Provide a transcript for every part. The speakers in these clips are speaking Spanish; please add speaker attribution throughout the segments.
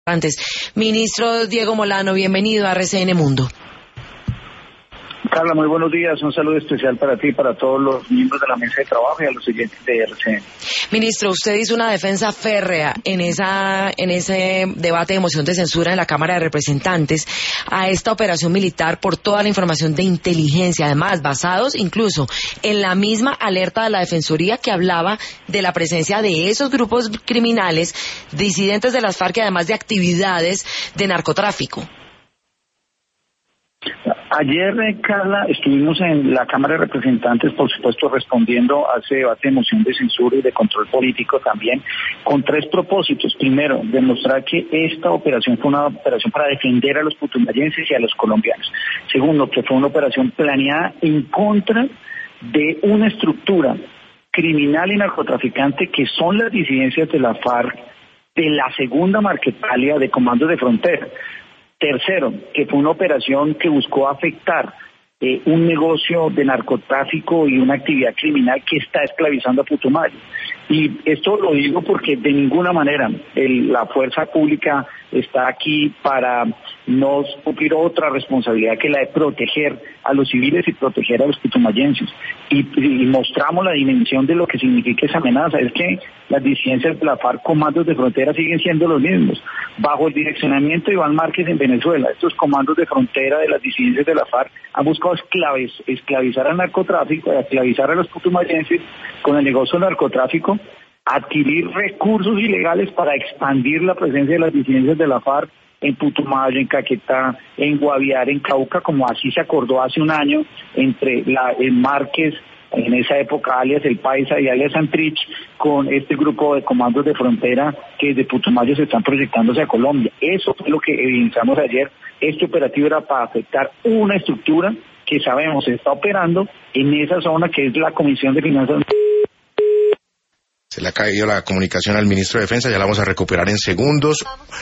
Speaker 1: Ministro Diego Molano, bienvenido a RCN Mundo.
Speaker 2: Carla, muy buenos días. Un saludo especial para ti y para todos los miembros de la mesa de trabajo y a los siguientes de RCN.
Speaker 1: Ministro, usted hizo una defensa férrea en ese debate de moción de censura en la Cámara de Representantes a esta operación militar por toda la información de inteligencia, además basados incluso en la misma alerta de la Defensoría que hablaba de la presencia de esos grupos criminales disidentes de las FARC y además de actividades de narcotráfico.
Speaker 2: Ayer, Carla, estuvimos en la Cámara de Representantes, por supuesto, respondiendo a ese debate de moción de censura y de control político también, con tres propósitos. Primero, demostrar que esta operación fue una operación para defender a los putumayenses y a los colombianos. Segundo, que fue una operación planeada en contra de una estructura criminal y narcotraficante que son las disidencias de la FARC, de la segunda Marquetalia de comandos de frontera. Tercero, que fue una operación que buscó afectar un negocio de narcotráfico y una actividad criminal que está esclavizando a Putumayo. Y esto lo digo porque de ninguna manera la fuerza pública está aquí para no cumplir otra responsabilidad que la de proteger a los civiles y proteger a los putumayenses. Y mostramos la dimensión de lo que significa esa amenaza. Es que las disidencias de la FARC, comandos de frontera, siguen siendo los mismos. Bajo el direccionamiento de Iván Márquez en Venezuela, estos comandos de frontera de las disidencias de la FARC han buscado esclavizar al narcotráfico, esclavizar a los putumayenses con el negocio del narcotráfico, adquirir recursos ilegales para expandir la presencia de las disidencias de la FARC en Putumayo, en Caquetá, en Guaviare, en Cauca, como así se acordó hace un año entre el Márquez, en esa época alias El Paisa y alias Santrich, con este grupo de comandos de frontera que desde Putumayo se están proyectándose a Colombia. Eso fue lo que evidenciamos ayer. Este operativo era para afectar una estructura que sabemos se está operando en esa zona que es la Comisión de Finanzas.
Speaker 3: Se le ha caído la comunicación al ministro de Defensa, ya la vamos a recuperar en segundos.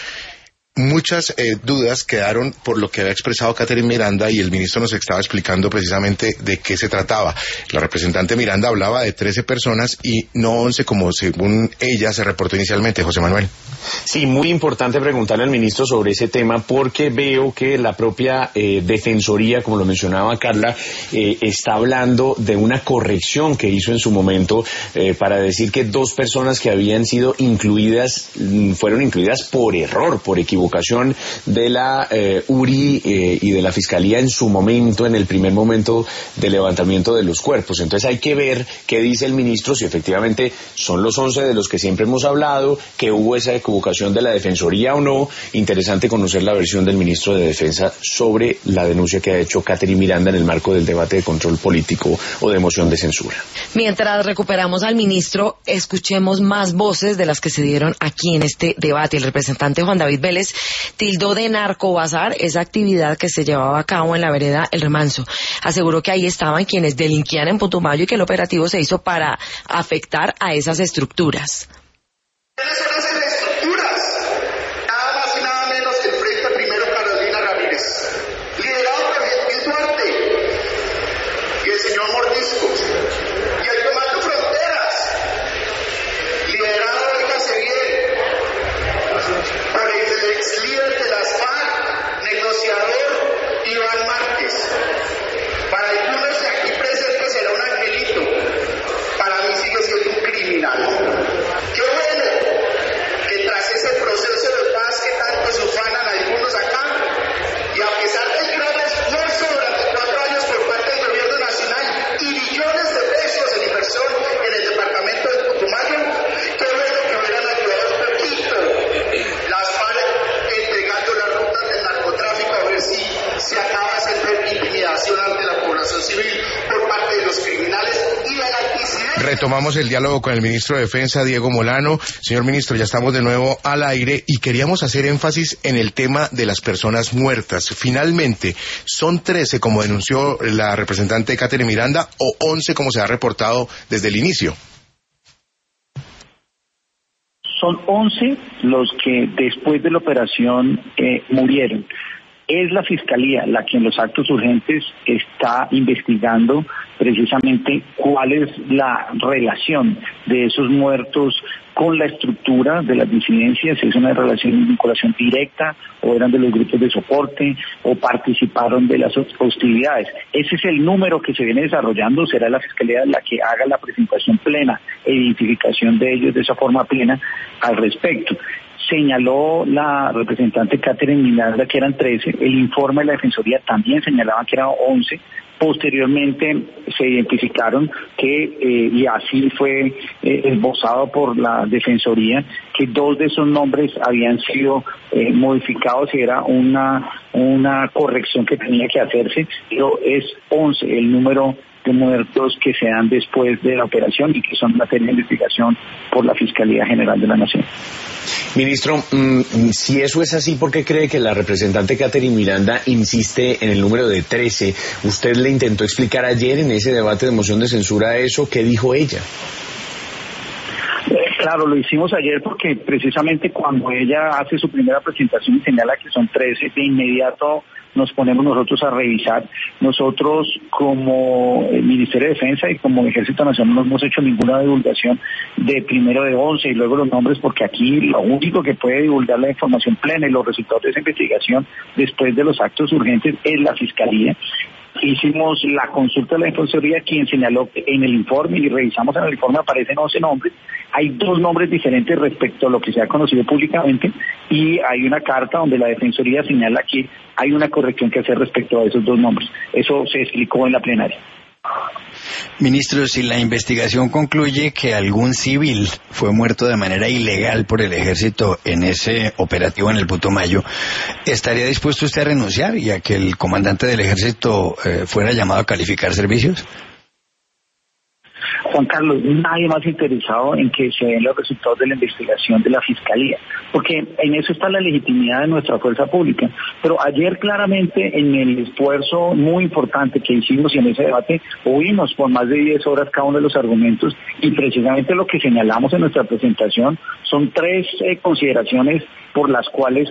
Speaker 3: Muchas dudas quedaron por lo que había expresado Catherine Miranda y el ministro nos estaba explicando precisamente de qué se trataba. La representante Miranda hablaba de 13 personas y no 11 como según ella se reportó inicialmente. José Manuel.
Speaker 4: Sí, muy importante preguntarle al ministro sobre ese tema porque veo que la propia Defensoría, como lo mencionaba Carla, está hablando de una corrección que hizo en su momento para decir que 2 personas que habían sido incluidas fueron incluidas por error, por equivocación de la URI y de la Fiscalía en su momento, en el primer momento del levantamiento de los cuerpos. Entonces hay que ver qué dice el ministro, si efectivamente son los 11 de los que siempre hemos hablado, que hubo esa equivocación de la Defensoría o no. Interesante conocer la versión del ministro de Defensa sobre la denuncia que ha hecho Catherine Miranda en el marco del debate de control político o de moción de censura.
Speaker 1: Mientras recuperamos al ministro, escuchemos más voces de las que se dieron aquí en este debate. El representante Juan David Vélez tildó de narcobazar esa actividad que se llevaba a cabo en la vereda El Remanso. Aseguró que ahí estaban quienes delinquían en Putumayo y que el operativo se hizo para afectar a esas estructuras.
Speaker 5: ¿Cuáles son esas estructuras? Nada más y nada menos que el Frente Primero Carolina Ramírez, liderado por Gentil Duarte y el señor Mordisco, y el Comando Fronteras, liderado, óigase bien, por el ex líder de las FARC, negociador Iván Márquez. Para algunos de aquí presentes será un angelito, para mí sigue siendo un criminal. Qué bueno que tras ese proceso de paz que tanto se ufanan algunos acá, y a pesar del gran esfuerzo durante 4 años por parte del gobierno nacional y billones de pesos en inversión en el departamento de Putumayo, qué bueno que hubieran ayudado un poquito las FARC entregando las rutas del narcotráfico a ver si se acaba esa intimidación ante la población civil por parte de los criminales y de la disidencia.
Speaker 3: Retomamos el diálogo con el ministro de Defensa, Diego Molano. Señor ministro, ya estamos de nuevo al aire y queríamos hacer énfasis en el tema de las personas muertas. Finalmente, ¿son 13 como denunció la representante Catherine Miranda o 11 como se ha reportado desde el inicio?
Speaker 2: Son 11 los que después de la operación murieron. Es la Fiscalía la que en los actos urgentes está investigando precisamente cuál es la relación de esos muertos con la estructura de las disidencias, si es una relación de vinculación directa o eran de los grupos de soporte o participaron de las hostilidades. Ese es el número que se viene desarrollando, será la Fiscalía la que haga la presentación plena e identificación de ellos de esa forma plena al respecto. Señaló la representante Catherine Miranda que eran 13, el informe de la Defensoría también señalaba que eran 11, posteriormente se identificaron que, y así fue esbozado por la Defensoría, que 2 de esos nombres habían sido modificados y era una corrección que tenía que hacerse, pero es 11 el número de muertos que se dan después de la operación y que son materia de investigación por la Fiscalía General de la Nación.
Speaker 4: Ministro, si eso es así, ¿por qué cree que la representante Catherine Miranda insiste en el número de 13? ¿Usted le intentó explicar ayer en ese debate de moción de censura eso? ¿Qué dijo ella?
Speaker 2: Claro, lo hicimos ayer porque precisamente cuando ella hace su primera presentación y señala que son 13, de inmediato nos ponemos nosotros a revisar. Nosotros como Ministerio de Defensa y como Ejército Nacional no hemos hecho ninguna divulgación de primero de 11 y luego los nombres, porque aquí lo único que puede divulgar la información plena y los resultados de esa investigación después de los actos urgentes es la Fiscalía. Hicimos la consulta de la Defensoría, quien señaló que en el informe, y revisamos en el informe, aparecen 11 nombres. Hay 2 nombres diferentes respecto a lo que se ha conocido públicamente, y hay una carta donde la Defensoría señala que hay una corrección que hacer respecto a esos 2 nombres. Eso se explicó en la plenaria.
Speaker 6: Ministro, si la investigación concluye que algún civil fue muerto de manera ilegal por el ejército en ese operativo en el Putumayo, ¿estaría dispuesto usted a renunciar y a que el comandante del ejército fuera llamado a calificar servicios?
Speaker 2: Juan Carlos, nadie más interesado en que se den los resultados de la investigación de la Fiscalía, porque en eso está la legitimidad de nuestra fuerza pública. Pero ayer claramente en el esfuerzo muy importante que hicimos y en ese debate oímos por más de 10 horas cada uno de los argumentos y precisamente lo que señalamos en nuestra presentación son 3 consideraciones por las cuales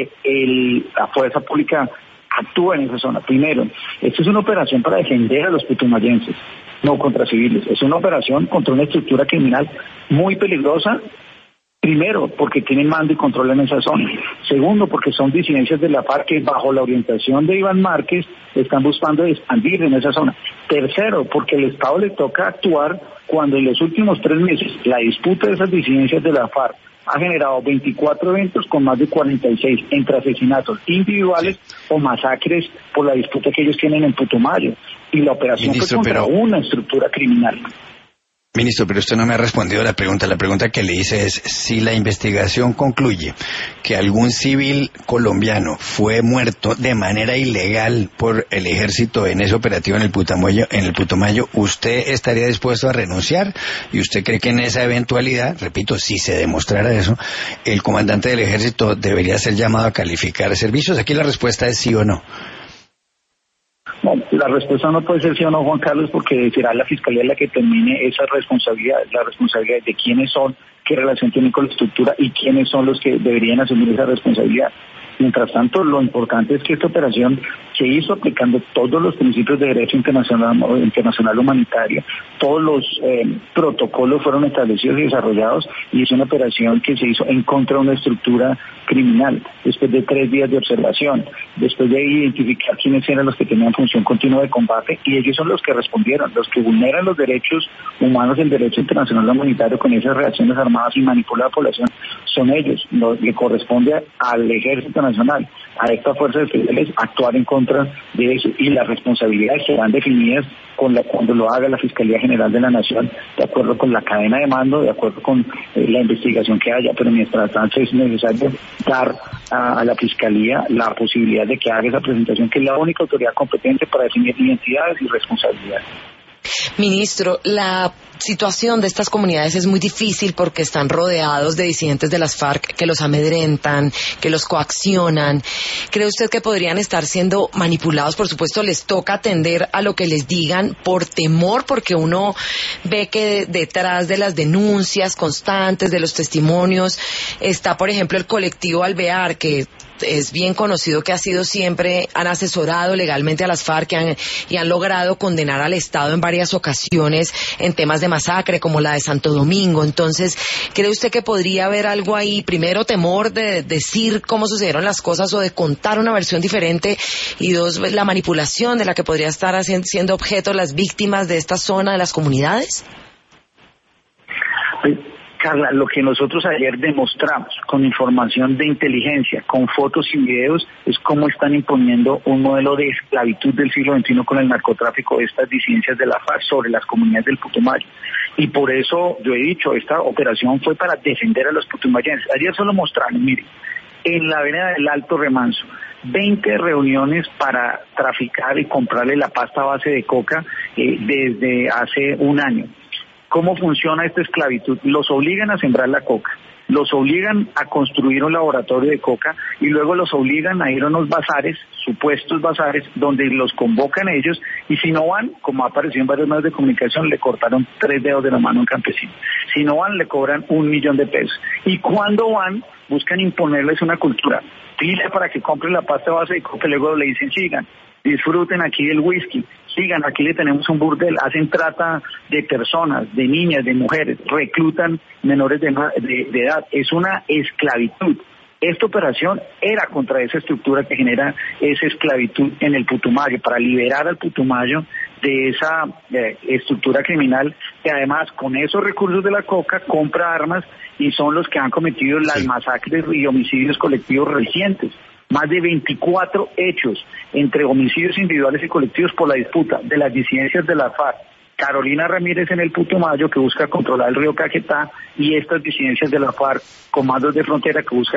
Speaker 2: la fuerza pública actúa en esa zona. Primero, esta es una operación para defender a los putumayenses, no contra civiles. Es una operación contra una estructura criminal muy peligrosa. Primero, porque tienen mando y control en esa zona. Segundo, porque son disidencias de la FARC que bajo la orientación de Iván Márquez están buscando expandir en esa zona. Tercero, porque al Estado le toca actuar cuando en los últimos 3 meses la disputa de esas disidencias de la FARC ha generado 24 eventos con más de 46 entre asesinatos individuales o masacres por la disputa que ellos tienen en Putumayo. Y la operación fue contra una estructura criminal.
Speaker 6: Ministro, pero usted no me ha respondido a la pregunta. La pregunta que le hice es, si la investigación concluye que algún civil colombiano fue muerto de manera ilegal por el ejército en ese operativo en el Putumayo, ¿usted estaría dispuesto a renunciar? ¿Y usted cree que en esa eventualidad, repito, si se demostrara eso, el comandante del ejército debería ser llamado a calificar servicios? Aquí la respuesta es sí o no.
Speaker 2: No, la respuesta no puede ser sí o no, Juan Carlos, porque será la Fiscalía la que termine esa responsabilidad, la responsabilidad de quiénes son, qué relación tienen con la estructura y quiénes son los que deberían asumir esa responsabilidad. Mientras tanto, lo importante es que esta operación se hizo aplicando todos los principios de derecho internacional humanitario, todos los protocolos fueron establecidos y desarrollados, y es una operación que se hizo en contra de una estructura criminal, después de 3 días de observación, después de identificar quiénes eran los que tenían función continua de combate, y ellos son los que respondieron, los que vulneran los derechos humanos, el derecho internacional humanitario con esas reacciones armadas y manipulan a la población, son ellos. Le corresponde al Ejército Nacional, a estas fuerzas federales, actuar en contra de eso, y las responsabilidades serán definidas cuando lo haga la Fiscalía General de la Nación, de acuerdo con la cadena de mando, de acuerdo con la investigación que haya, pero mientras tanto es necesario dar a la Fiscalía la posibilidad de que haga esa presentación, que es la única autoridad competente para definir identidades y responsabilidades.
Speaker 1: Ministro, la situación de estas comunidades es muy difícil porque están rodeados de disidentes de las FARC que los amedrentan, que los coaccionan. ¿Cree usted que podrían estar siendo manipulados? Por supuesto, les toca atender a lo que les digan por temor, porque uno ve que detrás de las denuncias constantes, de los testimonios, está, por ejemplo, el colectivo Alvear, que es bien conocido que han asesorado legalmente a las FARC y han logrado condenar al Estado en varias ocasiones en temas de masacre, como la de Santo Domingo. Entonces, ¿cree usted que podría haber algo ahí? Primero, temor de decir cómo sucedieron las cosas o de contar una versión diferente, y dos, la manipulación de la que podría estar siendo objeto las víctimas de esta zona de las comunidades.
Speaker 2: Carla, lo que nosotros ayer demostramos con información de inteligencia, con fotos y videos, es cómo están imponiendo un modelo de esclavitud del siglo XXI con el narcotráfico de estas disidencias de la FARC sobre las comunidades del Putumayo. Y por eso yo he dicho, esta operación fue para defender a los putumayenses. Ayer solo mostraron, mire, en la vereda del Alto Remanso, 20 reuniones para traficar y comprarle la pasta base de coca desde hace un año. ¿Cómo funciona esta esclavitud? Los obligan a sembrar la coca, los obligan a construir un laboratorio de coca y luego los obligan a ir a unos bazares, supuestos bazares, donde los convocan ellos, y si no van, como ha aparecido en varios medios de comunicación, le cortaron 3 dedos de la mano a un campesino. Si no van, le cobran $1.000.000. Y cuando van, buscan imponerles una cultura. Pide para que compren la pasta base de coca, y luego le dicen, sigan, disfruten aquí del whisky, sigan, aquí le tenemos un burdel, hacen trata de personas, de niñas, de mujeres, reclutan menores de edad. Es una esclavitud. Esta operación era contra esa estructura que genera esa esclavitud en el Putumayo, para liberar al Putumayo de esa estructura criminal, que además con esos recursos de la coca compra armas y son los que han cometido las masacres y homicidios colectivos recientes. Más de 24 hechos entre homicidios individuales y colectivos por la disputa de las disidencias de la FARC, Carolina Ramírez en el Putumayo, que busca controlar el río Caquetá, y estas disidencias de la FARC, comandos de frontera, que busca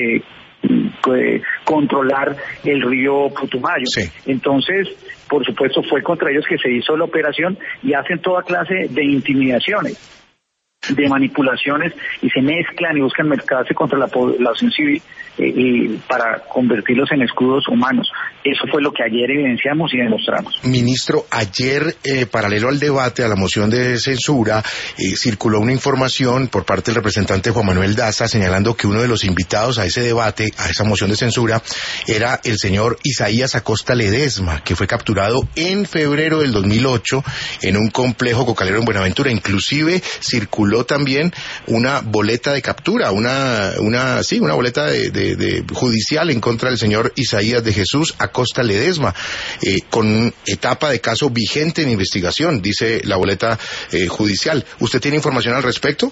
Speaker 2: controlar el río Putumayo. Sí. Entonces, por supuesto, fue contra ellos que se hizo la operación, y hacen toda clase de intimidaciones, de manipulaciones, y se mezclan y buscan mezclarse contra la población civil para convertirlos en escudos humanos. Eso fue lo que ayer evidenciamos y demostramos.
Speaker 3: Ministro, ayer, paralelo al debate, a la moción de censura, circuló una información por parte del representante Juan Manuel Daza señalando que uno de los invitados a ese debate, a esa moción de censura, era el señor Isaías Acosta Ledesma, que fue capturado en febrero del 2008 en un complejo cocalero en Buenaventura. Inclusive circuló también una boleta de captura, una boleta de judicial en contra del señor Isaías de Jesús Acosta Ledesma, con etapa de caso vigente en investigación, dice la boleta judicial. ¿Usted tiene información al respecto?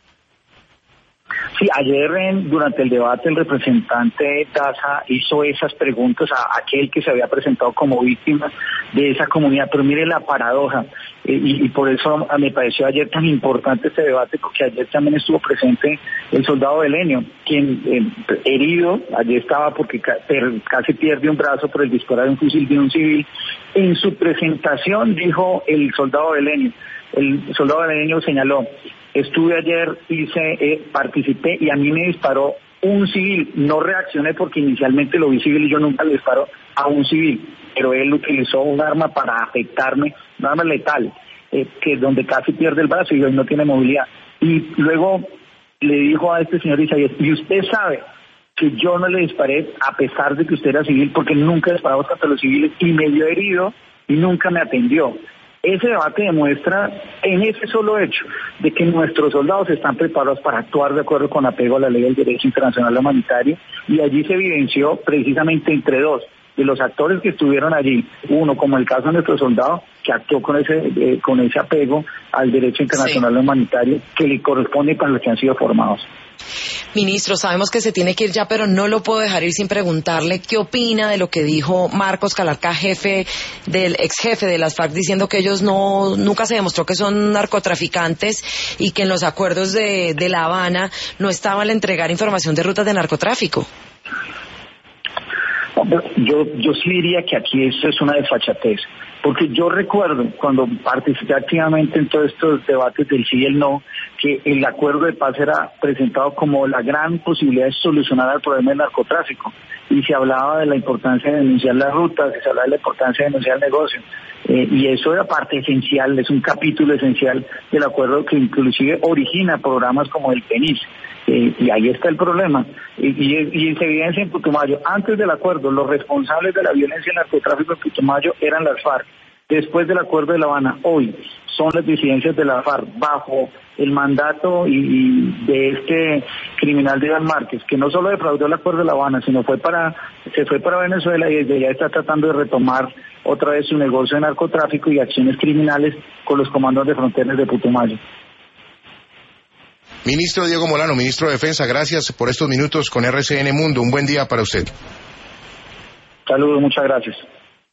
Speaker 2: Sí, ayer durante el debate el representante Daza hizo esas preguntas a aquel que se había presentado como víctima de esa comunidad, pero mire la paradoja, y por eso me pareció ayer tan importante este debate, porque ayer también estuvo presente el soldado Belenio, quien herido, ayer estaba porque casi pierde un brazo por el disparar de un fusil de un civil. En su presentación dijo el soldado Belenio señaló: estuve ayer, participé y a mí me disparó un civil. No reaccioné porque inicialmente lo vi civil y yo nunca le disparo a un civil, pero él utilizó un arma para afectarme, un arma letal, que es donde casi pierde el brazo y hoy no tiene movilidad. Y luego le dijo a este señor Isaías: y usted sabe que yo no le disparé a pesar de que usted era civil, porque nunca disparamos contra los civiles, y me dio herido y nunca me atendió. Ese debate demuestra, en ese solo hecho, de que nuestros soldados están preparados para actuar de acuerdo con apego a la ley del derecho internacional humanitario, y allí se evidenció precisamente entre dos de los actores que estuvieron allí, uno, como el caso de nuestro soldado, que actuó con ese apego al derecho internacional humanitario que le corresponde para los que han sido formados.
Speaker 1: Ministro, sabemos que se tiene que ir ya, pero no lo puedo dejar ir sin preguntarle qué opina de lo que dijo Marcos Calarca, ex jefe de las FARC, diciendo que ellos nunca se demostró que son narcotraficantes y que en los acuerdos de La Habana no estaba al entregar información de rutas de narcotráfico.
Speaker 2: Yo sí diría que aquí eso es una desfachatez, porque yo recuerdo cuando participé activamente en todos estos debates del sí y el no, que el acuerdo de paz era presentado como la gran posibilidad de solucionar el problema del narcotráfico, y se hablaba de la importancia de denunciar las rutas, se hablaba de la importancia de denunciar el negocio, y eso era parte esencial, es un capítulo esencial del acuerdo que inclusive origina programas como el PENIS. Y ahí está el problema. Y se evidencia en Putumayo. Antes del acuerdo, los responsables de la violencia y el narcotráfico en Putumayo eran las FARC. Después del acuerdo de La Habana, hoy son las disidencias de la FARC bajo el mandato y de este criminal de Iván Márquez, que no solo defraudó el acuerdo de La Habana, sino se fue para Venezuela y desde allá está tratando de retomar otra vez su negocio de narcotráfico y acciones criminales con los comandos de fronteras de Putumayo.
Speaker 3: Ministro Diego Molano, ministro de Defensa, gracias por estos minutos con RCN Mundo. Un buen día para usted.
Speaker 2: Saludos, muchas gracias.